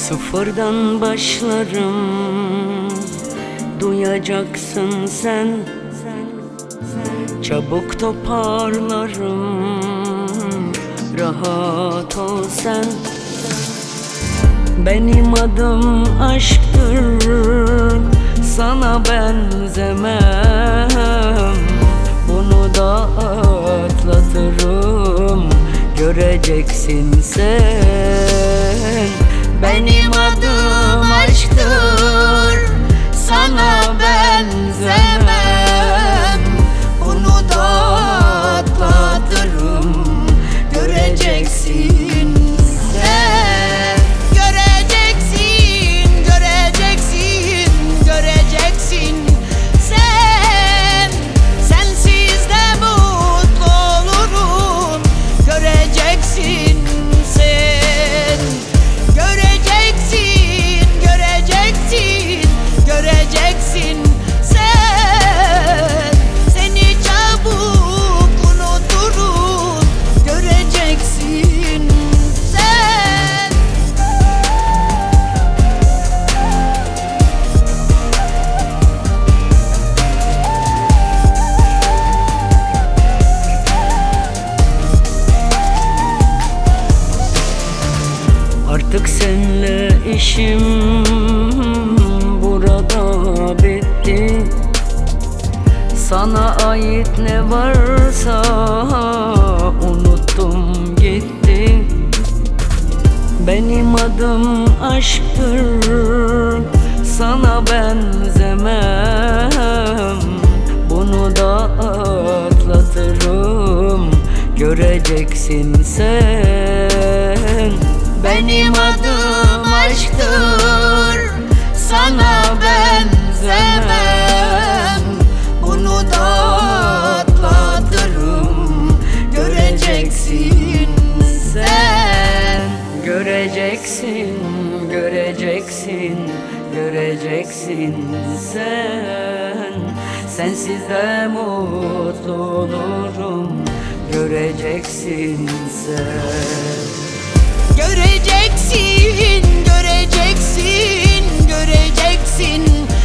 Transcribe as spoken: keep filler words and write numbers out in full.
Sıfırdan başlarım, duyacaksın sen. Çabuk toparlarım, rahat ol sen. Benim adım aşktır, sana benzemem. Bunu da atlatırım, göreceksin sen. Benim adım aşktır, sana benzemem. Bunu da atlatırım, göreceksin sen. Göreceksin, göreceksin, göreceksin sen. Sensiz de mutlu olurum, göreceksin sen. Göreceksin, göreceksin, göreceksin sen. Seni çabuk unuturum, göreceksin sen. Artık seninle işim burada bitti. Sana ait ne varsa unuttum gitti. Benim adım aşktır, sana benzemem. Bunu da atlatırım, göreceksin sen. Benim adım aşktır, sana benzemem. Bunu da atlatırım, göreceksin sen. Göreceksin, göreceksin, göreceksin sen. Sensiz de mutlu olurum, göreceksin sen. Göreceksin, göreceksin, göreceksin